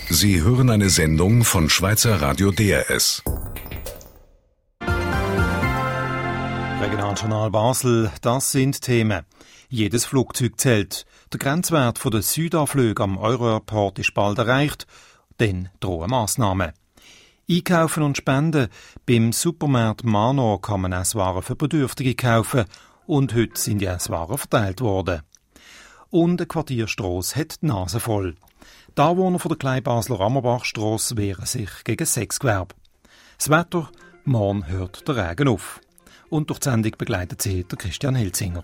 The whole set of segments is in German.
Sie hören eine Sendung von Schweizer Radio DRS. Regionaljournal Basel, das sind Themen. Jedes Flugzeug zählt. Der Grenzwert der Südanflüge am Euro-Airport ist bald erreicht. Dann drohen Massnahmen. Einkaufen und Spenden. Beim Supermarkt Manor kann man Esswaren für Bedürftige kaufen. Und heute sind die Esswaren verteilt worden. Und eine Quartierstrasse hat die Nase voll. Die Anwohner von der Kleinbasler Ammerbachstrasse wehren sich gegen Sexgewerbe. Das Wetter, morgen hört der Regen auf. Und durch die Sendung begleitet sie der Christian Helzinger.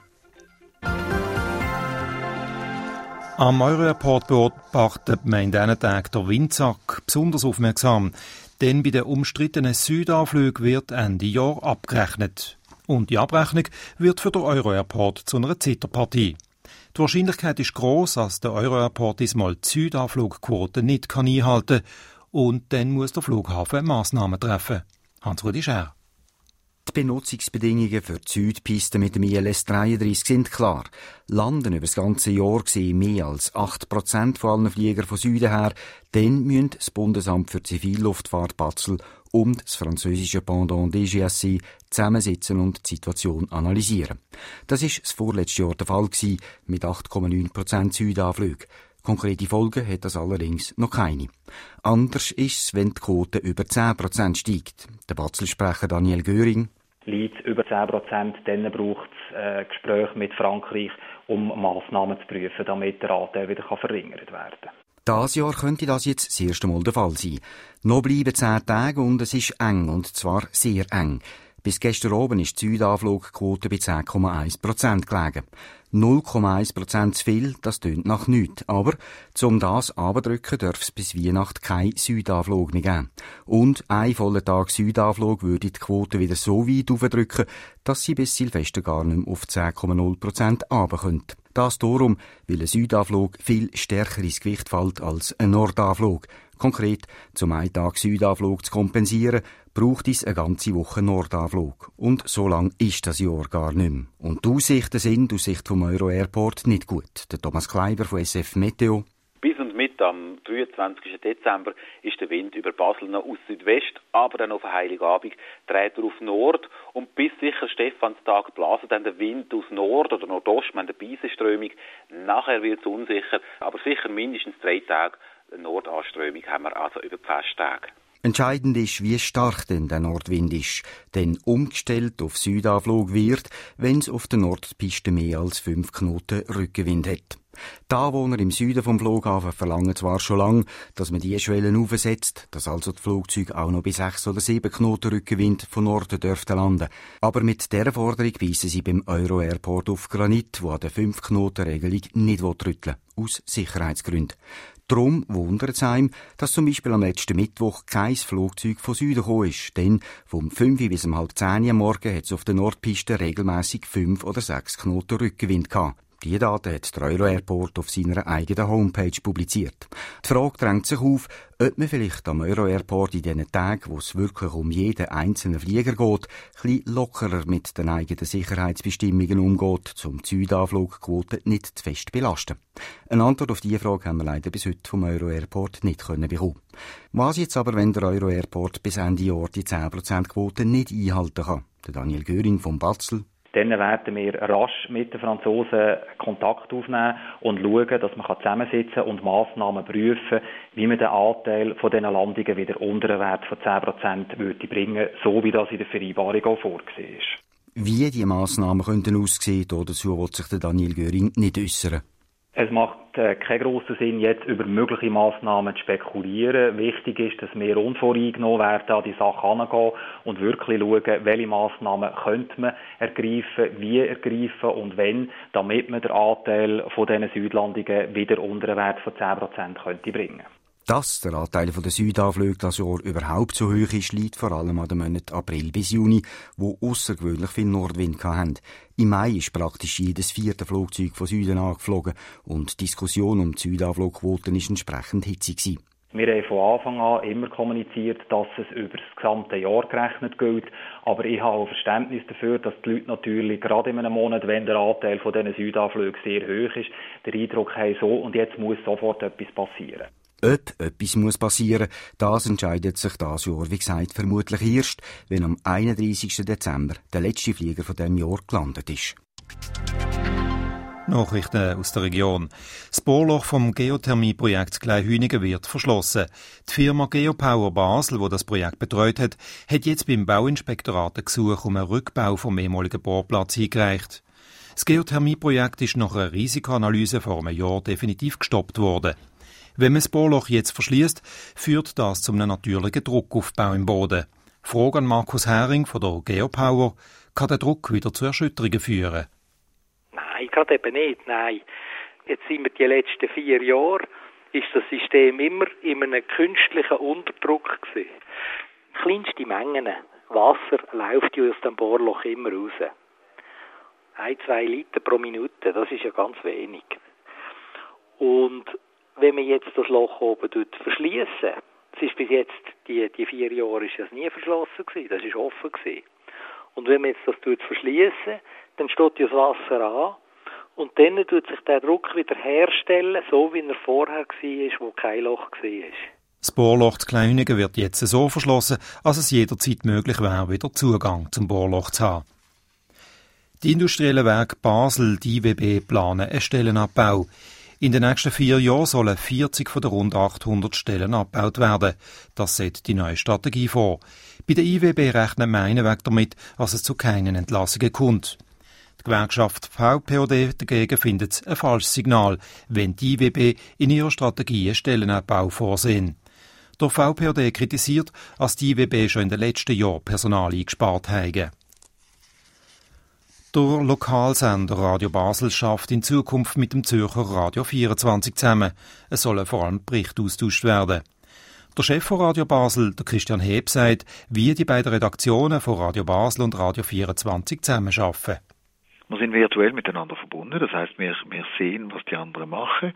Am Euro-Airport beobachtet man in diesen Tagen der Windsack besonders aufmerksam, denn bei den umstrittenen Südanflügen wird Ende Jahr abgerechnet. Und die Abrechnung wird für den Euro-Airport zu einer Zitterpartie. Die Wahrscheinlichkeit ist gross, dass der Euro-Airport diesmal die Südanflugquote nicht einhalten kann und dann muss der Flughafen Massnahmen treffen. Hans-Rudi Scher. Die Benutzungsbedingungen für die Südpiste mit dem ILS 33 sind klar. Landen über das ganze Jahr gesehen mehr als 8% von allen Fliegern von Süden her, dann müssen das Bundesamt für Zivilluftfahrt Basel und das französische Pendant DGSC zusammensitzen und die Situation analysieren. Das war das vorletzte Jahr der Fall gewesen, mit 8,9% Südanflügen. Konkrete Folgen hat das allerdings noch keine. Anders ist es, wenn die Quote über 10% steigt. Der Basel-Sprecher Daniel Göring: Liegt über 10%, dann braucht es Gespräche mit Frankreich, um Massnahmen zu prüfen, damit der Anteil wieder verringert werden kann. Dieses Jahr könnte das jetzt das erste Mal der Fall sein. Noch bleiben 10 Tage und es ist eng, und zwar sehr eng. Bis gestern oben ist die Südanflugquote bei 10,1% gelegen. 0,1% zu viel, das tönt nach nichts. Aber um das abzudrücken, darf es bis Weihnachten keinen Südanflug mehr geben. Und ein voller Tag Südanflug würde die Quote wieder so weit aufdrücken, dass sie bis Silvester gar nicht mehr auf 10,0% runterkommen. Das darum, weil ein Südanflug viel stärker ins Gewicht fällt als ein Nordanflug. Konkret, zum einen Tag Südanflug zu kompensieren, braucht es eine ganze Woche Nordanflug. Und so lang ist das Jahr gar nicht mehr. Und die Aussichten sind aus Sicht vom Euro-Airport nicht gut. Der Thomas Kleiber von SF Meteo: Bis und mit am 23. Dezember ist der Wind über Basel noch aus Südwest, aber dann auf Heiligabend dreht er auf Nord und bis sicher Stephanstag blasen dann der Wind aus Nord oder Nordost, wir haben eine Beisenströmung. Nachher wird es unsicher, aber sicher mindestens 3 Tage Nordanströmung haben wir also über die Festtage. Entscheidend ist, wie stark denn der Nordwind ist. Denn umgestellt auf Südanflug wird, wenn es auf der Nordpiste mehr als 5 Knoten Rückenwind hat. Die Anwohner im Süden vom Flughafen verlangen zwar schon lange, dass man diese Schwellen aufsetzt, dass also die Flugzeuge auch noch bei 6 oder 7 Knoten Rückenwind von Norden dürften landen. Aber mit dieser Forderung beißen sie beim Euro-Airport auf Granit, wo an der 5-Knoten-Regelung nicht rütteln will, aus Sicherheitsgründen. Darum wundert es einem, dass zum Beispiel am letzten Mittwoch kein Flugzeug von Süden gekommen ist. Denn vom 5 bis um halb 10 am Morgen hat es auf der Nordpiste regelmässig 5 oder 6 Knoten Rückenwind gehabt. Diese Daten hat der Euro-Airport auf seiner eigenen Homepage publiziert. Die Frage drängt sich auf, ob man vielleicht am Euro-Airport in diesen Tagen, wo es wirklich um jeden einzelnen Flieger geht, ein bisschen lockerer mit den eigenen Sicherheitsbestimmungen umgeht, um die Südanflugquote nicht zu fest zu belasten. Eine Antwort auf diese Frage haben wir leider bis heute vom Euro-Airport nicht bekommen. Was jetzt aber, wenn der Euro-Airport bis Ende Jahr die 10%-Quote nicht einhalten kann? Der Daniel Göring vom Basel: Dann werden wir rasch mit den Franzosen Kontakt aufnehmen und schauen, dass man zusammensitzen und Massnahmen prüfen, wie man den Anteil von diesen Landungen wieder unter einen Wert von 10% würde bringen, so wie das in der Vereinbarung auch vorgesehen ist. Wie die Massnahmen könnten aussehen, dazu will sich der Daniel Göring nicht äußern. Es macht keinen grossen Sinn, jetzt über mögliche Massnahmen zu spekulieren. Wichtig ist, dass wir unvoreingenommen werden an die Sache herangehen und wirklich schauen, welche Massnahmen könnte man ergreifen, wie ergreifen und wenn, damit man den Anteil von diesen Südlandungen wieder unter einen Wert von 10% könnte bringen. Dass der Anteil der Südanflüge das Jahr überhaupt so hoch ist, liegt vor allem an den Monaten April bis Juni, wo außergewöhnlich viel Nordwind hatten. Im Mai ist praktisch jedes 4. Flugzeug von Süden angeflogen und die Diskussion um die Südanflugquoten war entsprechend hitzig gewesen. Wir haben von Anfang an immer kommuniziert, dass es über das gesamte Jahr gerechnet gilt. Aber ich habe auch Verständnis dafür, dass die Leute natürlich gerade in einem Monat, wenn der Anteil von diesen Südanflügen sehr hoch ist, den Eindruck haben, so und jetzt muss sofort etwas passieren. Ob etwas passieren muss, das entscheidet sich dieses Jahr, wie gesagt, vermutlich erst, wenn am 31. Dezember der letzte Flieger von diesem Jahr gelandet ist. Nachrichten aus der Region. Das Bohrloch vom Geothermieprojekt Kleinhünigen wird verschlossen. Die Firma Geopower Basel, die das Projekt betreut hat jetzt beim Bauinspektorat ein Gesuch um einen Rückbau vom ehemaligen Bohrplatz eingereicht. Das Geothermieprojekt ist nach einer Risikoanalyse vor einem Jahr definitiv gestoppt worden. Wenn man das Bohrloch jetzt verschliesst, führt das zu einem natürlichen Druckaufbau im Boden. Frage an Markus Hering von der Geopower: Kann der Druck wieder zu Erschütterungen führen? Nein, gerade eben nicht, nein. Jetzt sind wir die letzten 4 Jahre, ist das System immer in einem künstlichen Unterdruck gewesen. Kleinste Mengen Wasser läuft ja aus dem Bohrloch immer raus. 1-2 Liter pro Minute, das ist ja ganz wenig. Und wenn man jetzt das Loch oben verschliessen, es ist bis jetzt, die 4 Jahre ist das nie verschlossen gewesen, das ist offen gewesen. Und wenn man jetzt das verschliessen, dann steht ja das Wasser an und dann tut sich der Druck wieder herstellen, so wie er vorher war, wo kein Loch war. Das Bohrloch zu Kleinhünigen wird jetzt so verschlossen, als es jederzeit möglich wäre, wieder Zugang zum Bohrloch zu haben. Die industriellen Werke Basel, die IWB, planen einen Stellenabbau. In den nächsten 4 Jahren sollen 40 von den rund 800 Stellen abgebaut werden. Das sieht die neue Strategie vor. Bei der IWB rechnet man einweg damit, dass es zu keinen Entlassungen kommt. Die Gewerkschaft VPOD dagegen findet es ein falsches Signal, wenn die IWB in ihrer Strategie einen Stellenabbau vorsehen. Der VPOD kritisiert, dass die IWB schon in den letzten Jahren Personal eingespart habe. Der Lokalsender Radio Basel schafft in Zukunft mit dem Zürcher Radio 24 zusammen. Es sollen vor allem Berichte austauscht werden. Der Chef von Radio Basel, der Christian Heb, sagt, wie die beiden Redaktionen von Radio Basel und Radio 24 zusammenarbeiten. Wir sind virtuell miteinander verbunden, das heisst, wir sehen, was die anderen machen,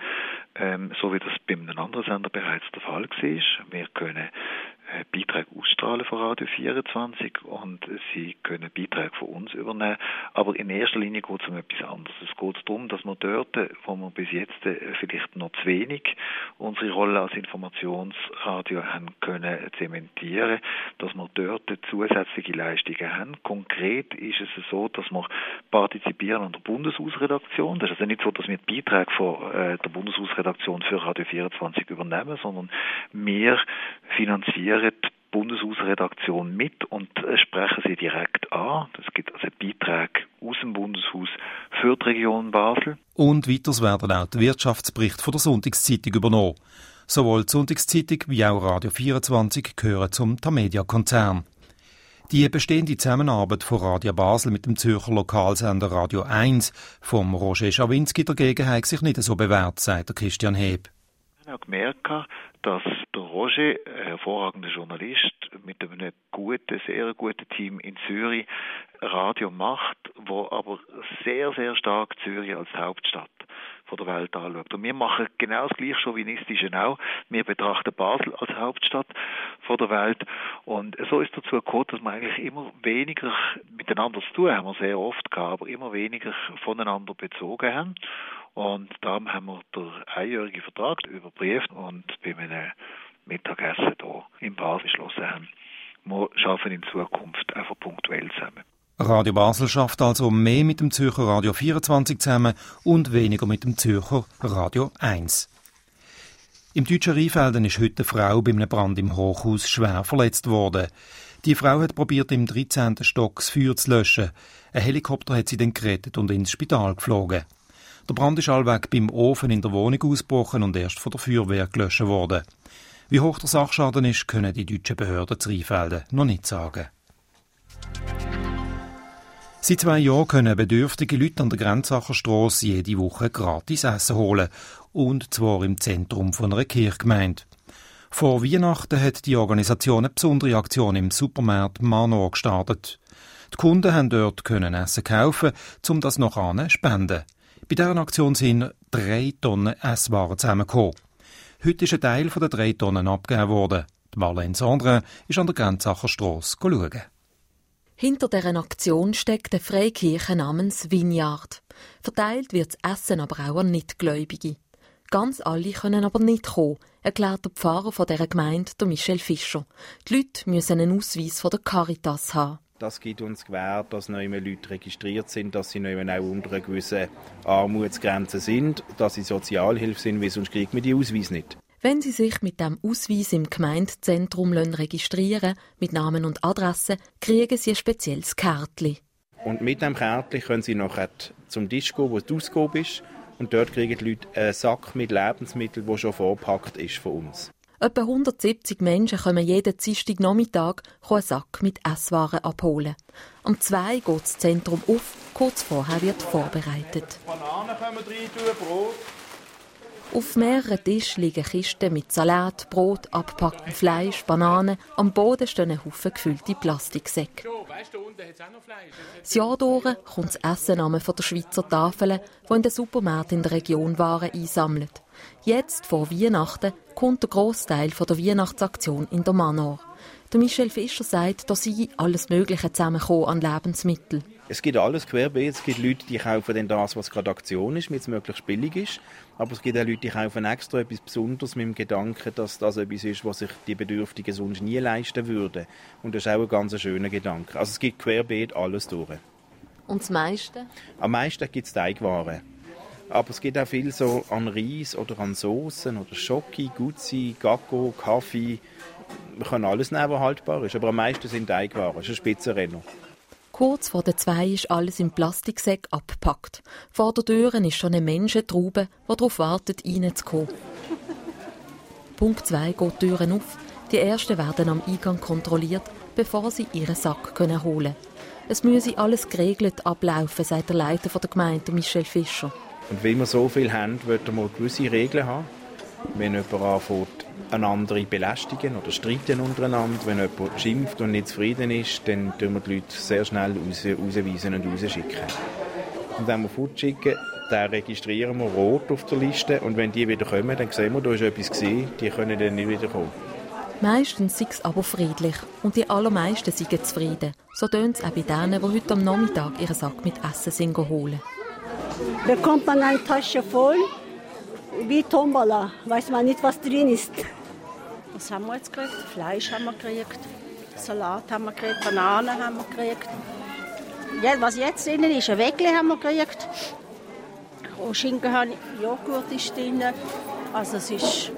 so wie das bei einem anderen Sender bereits der Fall war. Wir können Beiträge ausstrahlen von Radio 24 und sie können Beiträge von uns übernehmen. Aber in erster Linie geht es um etwas anderes. Es geht darum, dass wir dort, wo wir bis jetzt vielleicht noch zu wenig unsere Rolle als Informationsradio haben können zementieren, dass wir dort zusätzliche Leistungen haben. Konkret ist es so, dass wir partizipieren an der Bundeshausredaktion. Das ist also nicht so, dass wir die Beiträge von der Bundeshausredaktion für Radio 24 übernehmen, sondern wir finanzieren die Bundeshausredaktion mit und sprechen sie direkt an. Es gibt also Beiträge aus dem Bundeshaus für die Region Basel. Und weiters werden auch die Wirtschaftsberichte von der Sonntagszeitung übernommen. Sowohl die Sonntagszeitung wie auch Radio 24 gehören zum Tamedia-Konzern. Die bestehende Zusammenarbeit von Radio Basel mit dem Zürcher Lokalsender Radio 1 vom Roger Schawinski dagegen hat sich nicht so bewährt, sagt der Christian Heb. Ich habe gemerkt, dass der Roger, ein hervorragender Journalist, mit einem sehr guten Team in Zürich Radio macht, wo aber sehr, sehr stark Zürich als Hauptstadt von der Welt anschaut. Und wir machen genau das gleiche chauvinistische auch. Wir betrachten Basel als Hauptstadt von der Welt. Und so ist dazu gekommen, dass wir eigentlich immer weniger miteinander zu tun haben, wir sehr oft gehabt, aber immer weniger voneinander bezogen haben. Und darum haben wir den einjährigen Vertrag überprüft und bei einem Mittagessen hier in Basel beschlossen haben, wir arbeiten in Zukunft einfach punktuell zusammen. Radio Basel schafft also mehr mit dem Zürcher Radio 24 zusammen und weniger mit dem Zürcher Radio 1. Im deutschen Rheinfelden ist heute eine Frau bei einem Brand im Hochhaus schwer verletzt worden. Die Frau hat probiert, im 13. Stock das Feuer zu löschen. Ein Helikopter hat sie dann gerettet und ins Spital geflogen. Der Brand ist allweg beim Ofen in der Wohnung ausgebrochen und erst von der Feuerwehr gelöscht worden. Wie hoch der Sachschaden ist, können die deutschen Behörden zu Rheinfelden noch nicht sagen. Seit 2 Jahren können bedürftige Leute an der Grenzacherstrasse jede Woche gratis Essen holen. Und zwar im Zentrum von einer Kirchgemeinde. Vor Weihnachten hat die Organisation eine besondere Aktion im Supermarkt Manor gestartet. Die Kunden haben dort können Essen kaufen, um das nachher zu spenden. Bei dieser Aktion sind 3 Tonnen Esswaren zusammengekommen. Heute ist ein Teil der 3 Tonnen abgegeben worden. Die Marlene Sandrin ist an der Grenzacherstrasse schauen. Hinter dieser Aktion steckt eine Freikirche namens Vineyard. Verteilt wird das Essen aber auch an Nichtgläubige. Ganz alle können aber nicht kommen, erklärt der Pfarrer von dieser Gemeinde, Michel Fischer. Die Leute müssen einen Ausweis von der Caritas haben. Das gibt uns gewähr, dass noch immer Leute registriert sind, dass sie noch immer auch unter einer gewissen Armutsgrenze sind, dass sie Sozialhilfe sind, weil sonst kriegt man die Ausweis nicht. Wenn Sie sich mit dem Ausweis im Gemeindezentrum registrieren mit Namen und Adresse, kriegen Sie ein spezielles Kärtchen. Und mit diesem Kärtchen können Sie nachher zum Tisch gehen, wo die Ausgabe ist. Und dort kriegen die Leute einen Sack mit Lebensmitteln, der schon vorgepackt ist von uns. Etwa 170 Menschen kommen jeden Dienstagnachmittag einen Sack mit Esswaren abholen. Um 2 geht das Zentrum auf, kurz vorher wird vorbereitet. Bananen können wir rein tun, Brot. Auf mehreren Tischen liegen Kisten mit Salat, Brot, abgepacktem Fleisch, Bananen. Am Boden stehen ein Haufen gefüllte Plastiksäcke. Das Jahr durch kommt das Essen von der Schweizer Tafeln, die in den Supermärkten in der Region Waren einsammeln. Jetzt, vor Weihnachten, kommt der Grossteil der Weihnachtsaktion in der Manor. Der Michel Fischer sagt, da sei alles Mögliche zusammengekommen an Lebensmitteln. Es gibt alles querbeet. Es gibt Leute, die kaufen dann das, was gerade Aktion ist, damit es möglichst billig ist. Aber es gibt auch Leute, die kaufen extra etwas Besonderes mit dem Gedanken, dass das etwas ist, was sich die Bedürftigen sonst nie leisten würden. Und das ist auch ein ganz schöner Gedanke. Also es gibt querbeet alles durch. Und das meiste? Am meisten gibt es Teigwaren. Aber es gibt auch viel so an Reis oder an Soßen oder Schoki, Guzzi, Gacko, Kaffee. Man kann alles nehmen, was haltbar ist. Aber am meisten sind Teigwaren. Das ist ein Spitzenrenner. Kurz vor der 2 ist alles im Plastiksack abgepackt. Vor der Tür ist schon eine Menschentraube, die darauf wartet, reinzukommen. Punkt 2 geht die Türen auf. Die Ersten werden am Eingang kontrolliert, bevor sie ihren Sack holen können. Es müsse alles geregelt ablaufen, sagt der Leiter der Gemeinde, Michel Fischer. Und weil wir so viel haben, wollen wir gewisse Regeln haben. Wenn jemand anfängt, einander belästigen oder streiten untereinander, wenn jemand schimpft und nicht zufrieden ist, dann tun wir die Leute sehr schnell rausweisen und rausschicken. Und wenn wir fortschicken, dann registrieren wir rot auf der Liste und wenn die wieder kommen, dann sehen wir, da ist etwas gesehen, die können dann nicht wieder kommen. Meistens sei es aber friedlich und die allermeisten seien zufrieden. So tönt es auch bei denen, die heute am Nachmittag ihren Sack mit Essen holen. Bekommt man eine Tasche voll, wie Tombola, weiß man nicht, was drin ist. Was haben wir jetzt gekriegt? Fleisch haben wir gekriegt, Salat haben wir gekriegt, Bananen haben wir gekriegt. Ja, was jetzt drin ist, ein Weckli haben wir gekriegt. Und Schinken, Joghurt ist drin. Also es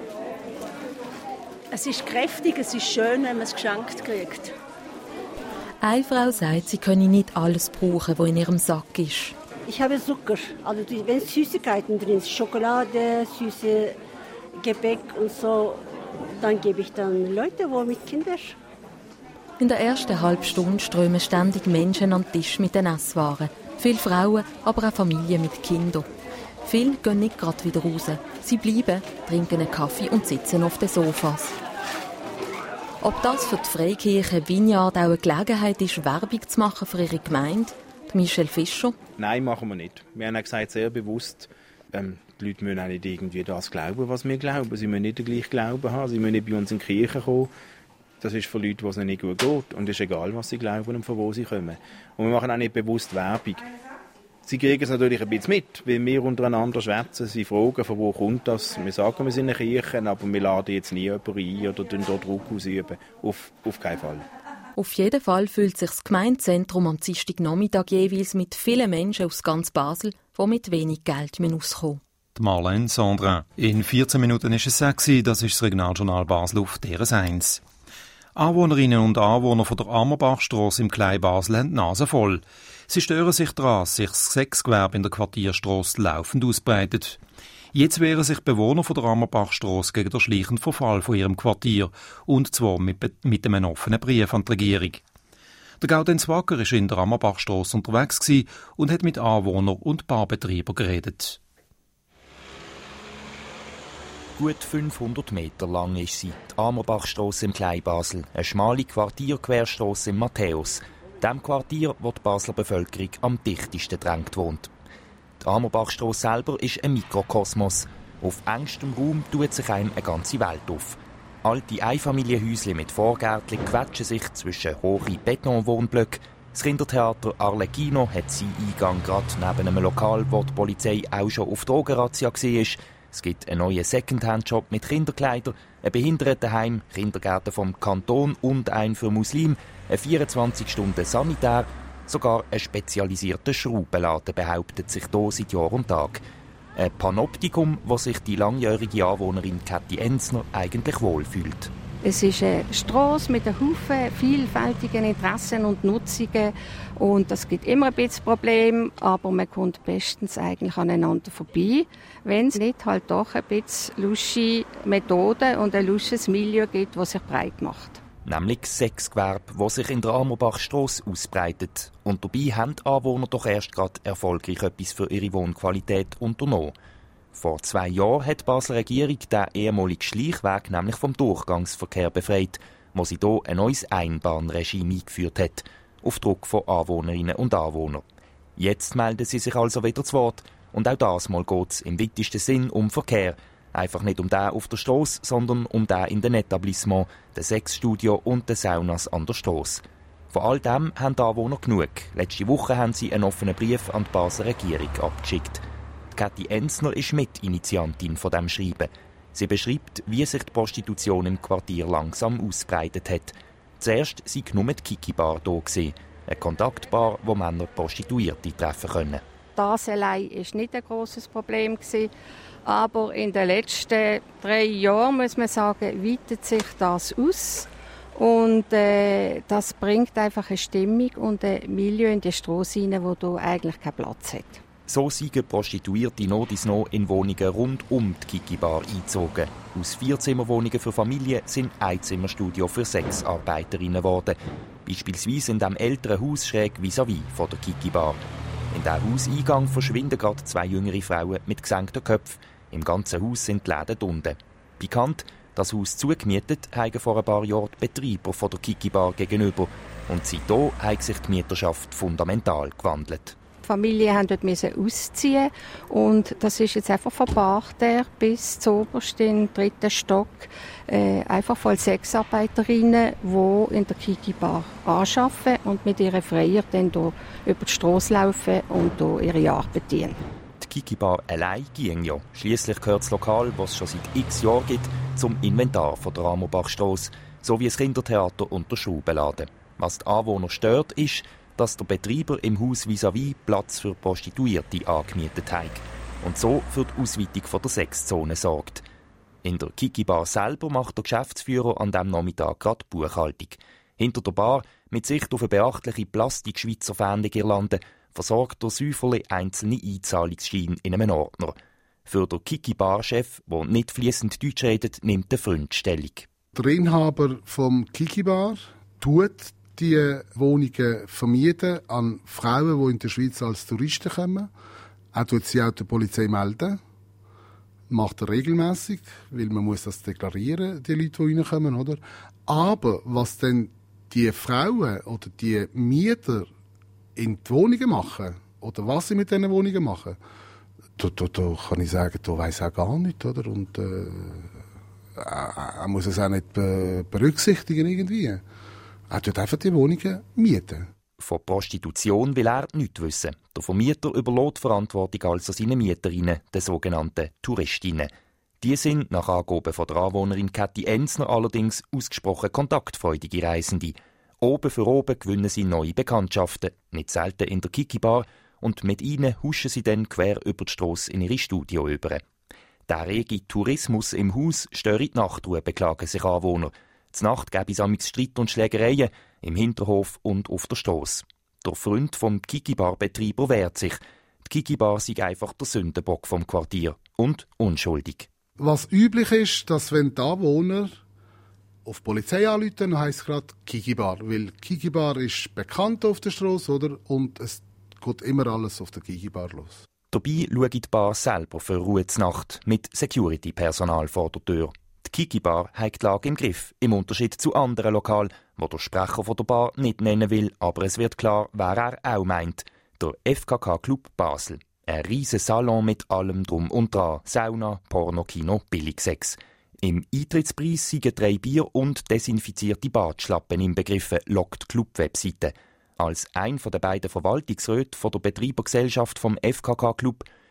ist kräftig, es ist schön, wenn man es geschenkt kriegt. Eine Frau sagt, sie könne nicht alles brauchen, was in ihrem Sack ist. Ich habe Zucker, also wenn Süßigkeiten drin sind, Schokolade, süße Gebäck und so, dann gebe ich dann Leute, die mit Kindern. In der ersten halben Stunde strömen ständig Menschen an den Tisch mit den Esswaren. Viele Frauen, aber auch Familien mit Kindern. Viele gehen nicht gerade wieder raus. Sie bleiben, trinken einen Kaffee und sitzen auf den Sofas. Ob das für die Freikirche Vineyard auch eine Gelegenheit ist, Werbung zu machen für ihre Gemeinde? Michel Fischer? Nein, machen wir nicht. Wir haben auch gesagt, sehr bewusst, die Leute müssen auch nicht irgendwie das glauben, was wir glauben. Sie müssen nicht den gleichen Glauben haben, sie müssen nicht bei uns in die Kirche kommen. Das ist für Leute, denen es nicht gut geht. Und es ist egal, was sie glauben und von wo sie kommen. Und wir machen auch nicht bewusst Werbung. Sie kriegen es natürlich ein bisschen mit, weil wir untereinander schwätzen. Sie fragen, von wo kommt das. Wir sagen, wir sind eine Kirche, aber wir laden jetzt nie jemanden ein oder dort Druck ausüben. Auf keinen Fall. Auf jeden Fall fühlt sich das Gemeindezentrum am Dienstagnachmittag jeweils mit vielen Menschen aus ganz Basel, die mit wenig Geld auskommen. Marlène Sandrin. In 14 Minuten ist es 6 Uhr, das ist das Regionaljournal Basel auf DRS1. Anwohnerinnen und Anwohner von der Amerbachstrasse im Kleinbasel haben die Nase voll. Sie stören sich daran, dass sich das Sexgewerbe in der Quartierstrasse laufend ausbreitet. Jetzt wehren sich Bewohner von der Amerbachstrasse gegen den schleichenden Verfall von ihrem Quartier, und zwar mit einem offenen Brief an die Regierung. Der Gaudenz Wacker war in der Amerbachstrasse unterwegs und hat mit Anwohnern und Barbetreibern geredet. Gut 500 Meter lang ist sie, die Amerbachstrasse im Kleinbasel, eine schmale Quartierquerstrasse im Matthäus, dem Quartier, wo die Basler Bevölkerung am dichtesten drängt wohnt. Die Amerbachstrasse selber ist ein Mikrokosmos. Auf engstem Raum tut sich einem eine ganze Welt auf. Alte Einfamilienhäuschen mit Vorgärtchen quetschen sich zwischen hohen Betonwohnblöcken. Das Kindertheater Arlecchino hat seinen Eingang gerade neben einem Lokal, wo die Polizei auch schon auf Drogenrazzia war. Es gibt einen neuen Secondhand-Shop mit Kinderkleidern, ein Behindertenheim, Kindergärten vom Kanton und ein für Muslim, ein 24-Stunden-Sanitär, sogar ein spezialisierter Schraubenladen behauptet sich hier seit Jahr und Tag. Ein Panoptikum, wo sich die langjährige Anwohnerin Kathi Enzner eigentlich wohlfühlt. Es ist eine Strasse mit einem Haufen vielfältigen Interessen und Nutzungen und es gibt immer ein bisschen Probleme, aber man kommt bestens eigentlich aneinander vorbei, wenn es nicht halt doch ein bisschen lustige Methoden und ein lustiges Milieu gibt, das sich breit macht. Nämlich Sexgewerbe, das sich in der Amerbachstrasse ausbreitet. Und dabei haben die Anwohner doch erst gerade erfolgreich etwas für ihre Wohnqualität unternommen. Vor 2 Jahren hat die Basler Regierung den ehemaligen Schleichweg nämlich vom Durchgangsverkehr befreit, wo sie hier ein neues Einbahnregime eingeführt hat, auf Druck von Anwohnerinnen und Anwohnern. Jetzt melden sie sich also wieder zu Wort und auch das Mal geht es im weitesten Sinn um Verkehr. Einfach nicht um den auf der Strasse, sondern um den in den Etablissements, den Sexstudio und den Saunas an der Strasse. Von all dem haben die Anwohner genug. Letzte Woche haben sie einen offenen Brief an die Basler Regierung abgeschickt. Kathi Enzner ist Mitinitiantin von diesem Schreiben. Sie beschreibt, wie sich die Prostitution im Quartier langsam ausbreitet hat. Zuerst sei nur die Kiki-Bar da gewesen, eine Kontaktbar, wo Männer Prostituierte treffen können. Das allein war nicht ein grosses Problem gewesen. Aber in den letzten 3 Jahren, muss man sagen, weitet sich das aus. Und das bringt einfach eine Stimmung und ein Milieu in die Strasse rein, wo hier eigentlich keinen Platz hat. So sind Prostituierte noch in Wohnungen rund um die Kiki-Bar eingezogen. Aus 4-Zimmerwohnungen für Familien sind Einzimmerstudio für Sexarbeiterinnen geworden. Beispielsweise in dem älteren Haus schräg vis-à-vis von der Kiki-Bar. In diesem Hauseingang verschwinden gerade 2 jüngere Frauen mit gesenkten Köpfen. Im ganzen Haus sind die Läden unten. Bekannt, das Haus zugemietet haben vor ein paar Jahren die Betreiber von der Kiki-Bar gegenüber. Und seitdem hat sich die Mieterschaft fundamental gewandelt. Die Familien mussten dort ausziehen und das ist jetzt einfach von Bachter bis zuoberst in den 3. Stock einfach voll Sexarbeiterinnen, die in der Kiki-Bar arbeiten und mit ihren Freiern dann hier über die Strasse laufen und hier ihre Arbeit dienen. Die Kiki-Bar allein ging ja. Schliesslich gehört das Lokal, das es schon seit x Jahren gibt, zum Inventar von der Amerbachstrasse, sowie das Kindertheater und der Schraubenladen. Was die Anwohner stört, ist, dass der Betreiber im Haus vis-à-vis Platz für Prostituierte angemietet hat und so für die Ausweitung von der Sexzone sorgt. In der Kiki-Bar selber macht der Geschäftsführer an diesem Nachmittag gerade Buchhaltung. Hinter der Bar, mit Sicht auf eine beachtliche Plastik-Schweizer Fähnengirlande, versorgt der Säuferle einzelne Einzahlungsscheine in einem Ordner. Für den Kiki-Bar-Chef, der nicht fließend Deutsch redet, nimmt der Freund Stellung. Der Inhaber vom Kiki-Bar tut die Wohnungen vermieten an Frauen, die in der Schweiz als Touristen kommen. Er tut sie auch der Polizei melden. Macht er regelmäßig, weil man muss das deklarieren, die Leute, die reinkommen, oder? Aber was denn die Frauen oder die Mieter in die Wohnungen machen, oder was sie mit diesen Wohnungen machen, da kann ich sagen, da weiss er gar nicht, oder? Und er muss es auch nicht berücksichtigen irgendwie. Er tut einfach die Wohnungen mieten. Von Prostitution will er nichts wissen. Der Vermieter überlässt die Verantwortung also seinen Mieterinnen, den sogenannten Touristinnen. Die sind nach Angaben von der Anwohnerin Kathi Enzner allerdings ausgesprochen kontaktfreudige Reisende. Oben für oben gewinnen sie neue Bekanntschaften, nicht selten in der Kiki-Bar, und mit ihnen huschen sie dann quer über die Strasse in ihre Studio über. Der rege Tourismus im Haus störe die Nachtruhe, beklagen sich Anwohner. Zur Nacht gäbe es amigs Streit und Schlägereien im Hinterhof und auf der Strasse. Der Freund vom Kiki-Bar-Betreiber wehrt sich. Die Kiki-Bar sei einfach der Sündenbock vom Quartier und unschuldig. Was üblich ist, dass wenn die Anwohner auf die Polizei anrufen, dann heisst es gerade Kiki-Bar. Weil Kiki-Bar ist bekannt auf der Strasse, oder? Und es geht immer alles auf der Kiki-Bar los. Dabei schaut die Bar selber für Ruhe zur Nacht mit Security-Personal vor der Tür. Die Kiki-Bar hat die Lage im Griff, im Unterschied zu anderen Lokalen, wo der Sprecher von der Bar nicht nennen will, aber es wird klar, wer er auch meint. Der FKK-Club Basel. Ein riesen Salon mit allem drum und dran. Sauna, Porno, Kino, Billigsex. Im Eintrittspreis sind 3 Bier und desinfizierte Badschlappen inbegriffen, lockt die Club-Webseite. Als ein der beiden Verwaltungsräte von der Betreibergesellschaft vom FKK-Club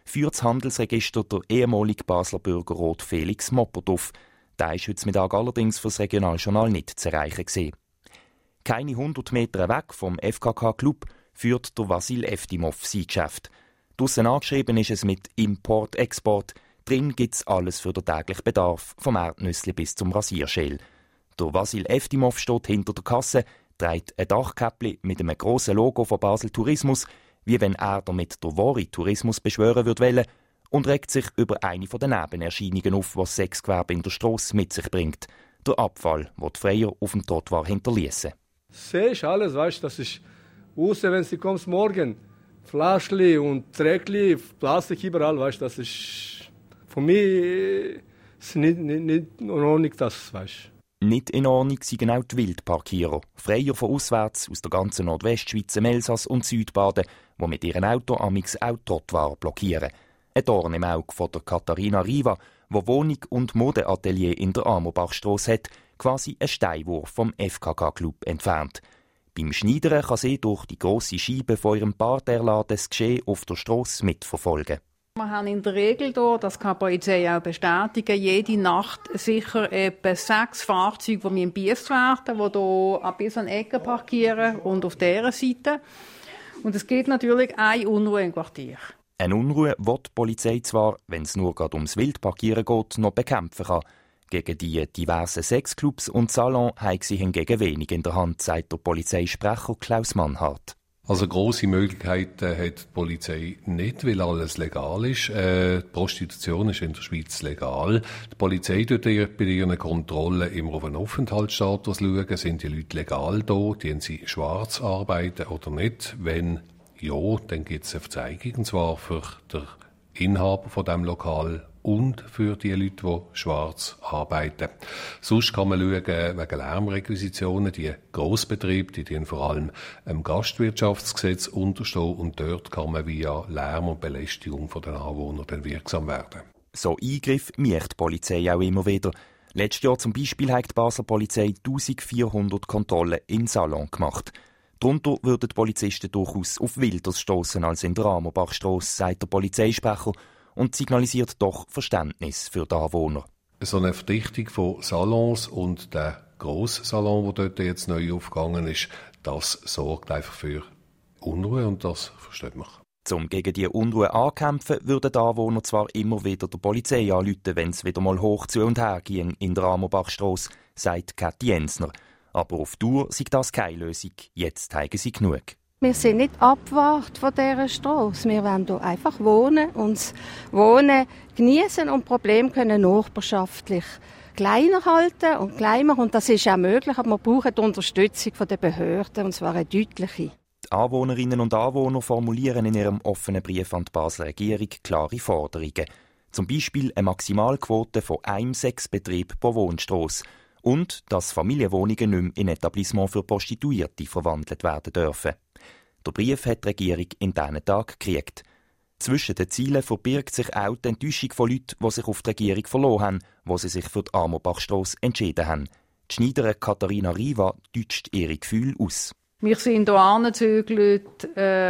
führt das Handelsregister der ehemalige Basler Bürgerrat Felix Mopperduff. Der ist heute Mittag allerdings für das Regionaljournal nicht zu erreichen gewesen. Keine 100 Meter weg vom FKK-Club führt der Vasil Eftimov sein Geschäft. Draussen angeschrieben ist es mit Import-Export. Drin gibt es alles für den täglichen Bedarf, vom Erdnüssli bis zum Rasierschäl. Der Vasil Eftimov steht hinter der Kasse, trägt ein Dachkäppli mit einem grossen Logo von Basel Tourismus, wie wenn er damit der wahre Tourismus beschwören würde, und regt sich über eine der Nebenerscheinungen auf, was Sexgewerbe in der Strasse mit sich bringt. Der Abfall, den die Freier auf dem Trottoir hinterließen. Siehst alles, weißt, das ist außer wenn du kommst morgen. Flaschli und Trägli, Plastik überall, weißt, das ist für mich ist nicht in Ordnung, das, weißt. Nicht in Ordnung sind auch die Wildparkierer. Freier von auswärts aus der ganzen Nordwestschweiz, Elsass und Südbaden, die mit ihren Auto amix auch Trottoir blockieren. Ein Dorn im Auge von der Katharina Riva, die Wohnung und Modeatelier in der Amorbachstrasse hat, quasi ein Steinwurf vom FKK-Club entfernt. Beim Schneidern kann sie durch die grosse Scheibe von ihrem Parterladen das Geschehen auf der Strasse mitverfolgen. Wir haben in der Regel hier, das kann die Polizei auch bestätigen, jede Nacht sicher etwa 6 Fahrzeuge, die gebiest werden, die hier bis an die Ecke parkieren und auf dieser Seite. Und es gibt natürlich eine Unruhe im Quartier. Eine Unruhe, die die Polizei zwar, wenn es nur gerade ums Wildparkieren geht, noch bekämpfen kann. Gegen die diversen Sexclubs und Salons haben sie hingegen wenig in der Hand, sagt der Polizeisprecher Klaus Mannhardt. Also grosse Möglichkeiten hat die Polizei nicht, weil alles legal ist. Die Prostitution ist in der Schweiz legal. Die Polizei tut bei ihren Kontrollen immer auf einen Aufenthaltsstatus schauen. Sind die Leute legal da? Die sie schwarz arbeiten oder nicht? Wenn ja, dann gibt es eine Verzeihung, und zwar für den Inhaber von diesem Lokal und für die Leute, die schwarz arbeiten. Sonst kann man schauen, wegen Lärmrequisitionen, die Grossbetriebe, die vor allem dem Gastwirtschaftsgesetz unterstehen, und dort kann man via Lärm und Belästigung der Anwohner dann wirksam werden. So Eingriff macht die Polizei auch immer wieder. Letztes Jahr zum Beispiel hat die Basler Polizei 1400 Kontrollen im Salon gemacht. Darunter würden die Polizisten durchaus auf Wilders stossen als in der Amorbachstrasse, sagt der Polizeisprecher, und signalisiert doch Verständnis für die Anwohner. So eine Verdichtung von Salons und der Grosssalon, der dort jetzt neu aufgegangen ist, das sorgt einfach für Unruhe, und das versteht man. Um gegen diese Unruhe anzukämpfen, würden die Anwohner zwar immer wieder der Polizei anrufen, wenn es wieder mal hoch zu und her ging in der Amorbachstrasse, sagt Kathi Jensner. Aber auf Dauer sei das keine Lösung. Jetzt haben sie genug. Wir sind nicht abgewacht von dieser Strasse. Wir wollen hier einfach wohnen, uns Wohnen genießen und Probleme können nachbarschaftlich kleiner halten und klein machen. Und das ist auch möglich, aber wir brauchen die Unterstützung der Behörden, und zwar eine deutliche. Die Anwohnerinnen und Anwohner formulieren in ihrem offenen Brief an die Basler Regierung klare Forderungen. Zum Beispiel eine Maximalquote von einem Sexbetrieb pro Wohnstrasse. Und dass Familienwohnungen nicht mehr in Etablissement für Prostituierte verwandelt werden dürfen. Der Brief hat die Regierung in diesen Tagen gekriegt. Zwischen den Zielen verbirgt sich auch die Enttäuschung von Leuten, die sich auf die Regierung verloren haben, wo sie sich für die Amorbachstrasse entschieden haben. Die Schneiderin Katharina Riva deutscht ihre Gefühle aus. Wir sind hier angezügelt.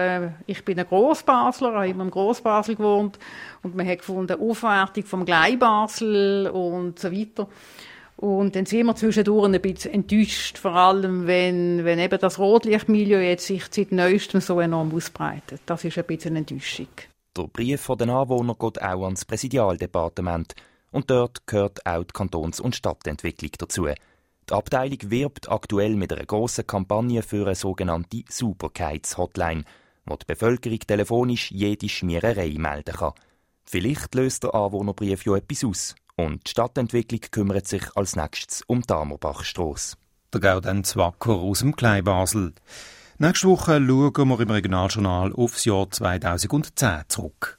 Ich bin ein Grossbasler, habe immer im Grossbasel gewohnt. Und man hat gefunden, Aufwertung vom Kleinbasel und so weiter. Und dann sind wir zwischendurch ein bisschen enttäuscht, vor allem wenn eben das Rotlichtmilieu jetzt sich seit Neuestem so enorm ausbreitet. Das ist ein bisschen eine Enttäuschung. Der Brief von den Anwohnern geht auch ans Präsidialdepartement. Und dort gehört auch die Kantons- und Stadtentwicklung dazu. Die Abteilung wirbt aktuell mit einer grossen Kampagne für eine sogenannte Sauberkeits-Hotline, wo die Bevölkerung telefonisch jede Schmiererei melden kann. Vielleicht löst der Anwohnerbrief ja etwas aus. Und die Stadtentwicklung kümmert sich als nächstes um die Amorbachstrasse. Der Gaudenz Zwacker aus dem Kleinbasel. Nächste Woche schauen wir im Regionaljournal aufs Jahr 2010 zurück.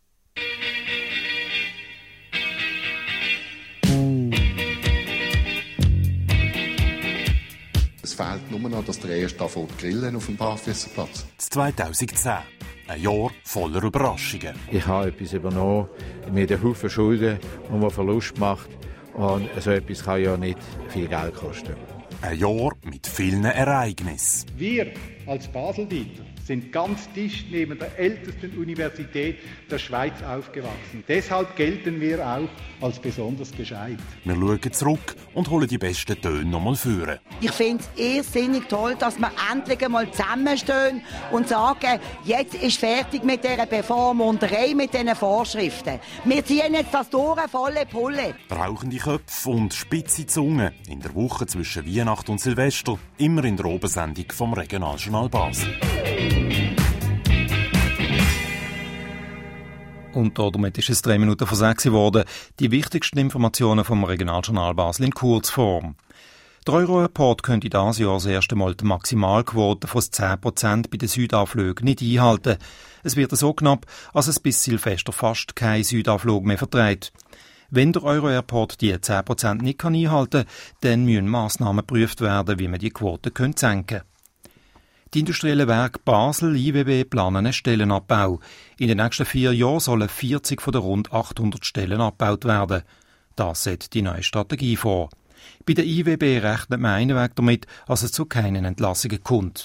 Es fehlt nur noch, dass der erste anfängt grillen auf dem Barfüsserplatz. 2010. Ein Jahr voller Überraschungen. Ich habe etwas übernommen mit einem Haufen Schulden, und man Verlust macht. Und so etwas kann ja nicht viel Geld kosten. Ein Jahr mit vielen Ereignissen. Wir als Baselbieter sind ganz dicht neben der ältesten Universität der Schweiz aufgewachsen. Deshalb gelten wir auch als besonders gescheit. Wir schauen zurück und holen die besten Töne nochmal führen. Ich finde es irrsinnig toll, dass wir endlich einmal zusammenstehen und sagen, jetzt ist fertig mit dieser Bevormunderei, mit diesen Vorschriften. Wir ziehen jetzt das durch, volle Pulle. Rauchende Köpfe und spitze Zungen in der Woche zwischen Weihnachten und Silvester, immer in der Obersendung vom Regionaljournal Basel. Und damit ist es 6:03 geworden. Die wichtigsten Informationen vom Regionaljournal Basel in Kurzform. Der Euro-Report könnte dieses Jahr das erste Mal die Maximalquote von 10% bei den Südanflügen nicht einhalten. Es wird so knapp, als es bis Silvester fast kein Südanflug mehr verträgt. Wenn der Euro-Airport die 10% nicht einhalten kann, dann müssen Massnahmen geprüft werden, wie man die Quote senken kann. Die industriellen Werke Basel, IWB, planen einen Stellenabbau. In den nächsten 4 Jahren sollen 40 von den rund 800 Stellen abgebaut werden. Das sieht die neue Strategie vor. Bei der IWB rechnet man einweg damit, dass es zu keinen Entlassungen kommt.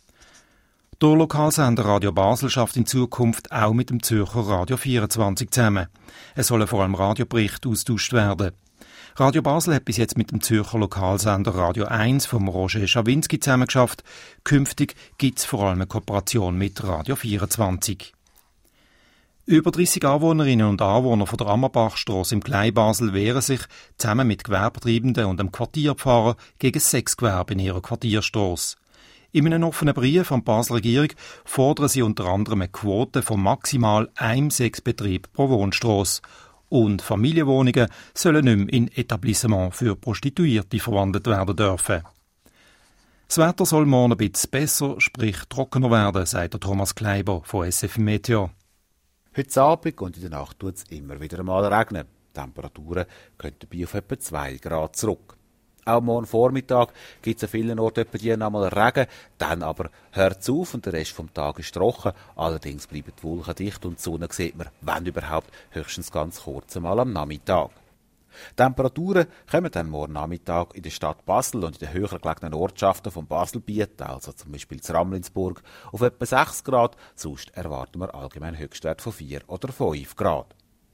Der Lokalsender Radio Basel schafft in Zukunft auch mit dem Zürcher Radio 24 zusammen. Es sollen vor allem Radioberichte austauscht werden. Radio Basel hat bis jetzt mit dem Zürcher Lokalsender Radio 1 vom Roger Schawinski zusammengeschafft. Künftig gibt es vor allem eine Kooperation mit Radio 24. Über 30 Anwohnerinnen und Anwohner von der Ammerbachstrasse im Kleinbasel wehren sich zusammen mit Gewerbetreibenden und einem Quartierpfarrer gegen das Sexgewerbe in ihrer Quartierstrasse. In einem offenen Brief an die Basler Regierung fordern sie unter anderem eine Quote von maximal einem Sexbetrieb pro Wohnstrasse. Und Familienwohnungen sollen nicht mehr in Etablissements für Prostituierte verwandelt werden dürfen. Das Wetter soll morgen ein bisschen besser, sprich trockener werden, sagt Thomas Kleiber von SF Meteo. Heute Abend und in der Nacht tut es immer wieder einmal regnen. Die Temperaturen gehen dabei auf etwa 2 Grad zurück. Auch morgen Vormittag gibt es an vielen Orten etwa die einmal Regen, dann aber hört es auf und der Rest des Tages ist trocken. Allerdings bleiben die Wolken dicht und die Sonne sieht man, wenn überhaupt, höchstens ganz kurz einmal am Nachmittag. Temperaturen kommen dann morgen Nachmittag in der Stadt Basel und in den höher gelegenen Ortschaften vom Baselbiet, also zum Beispiel in Ramlinsburg, auf etwa 6 Grad, sonst erwarten wir allgemein Höchstwert von 4 oder 5 Grad.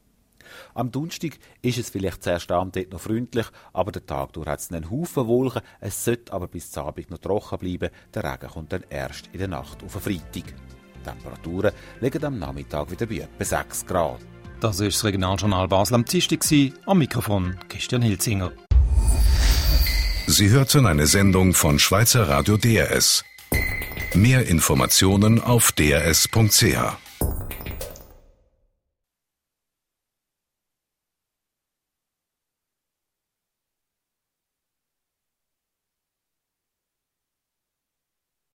Am Donnerstag ist es vielleicht zuerst Abend dort noch freundlich, aber den Tag durch hat es einen Haufen Wolken, es sollte aber bis zum Abend noch trocken bleiben, der Regen kommt dann erst in der Nacht auf den Freitag. Die Temperaturen liegen am Nachmittag wieder bei etwa 6 Grad. Das war das Regionaljournal Basel am Dienstag, am Mikrofon Christian Hilzinger. Sie hörten eine Sendung von Schweizer Radio DRS. Mehr Informationen auf drs.ch.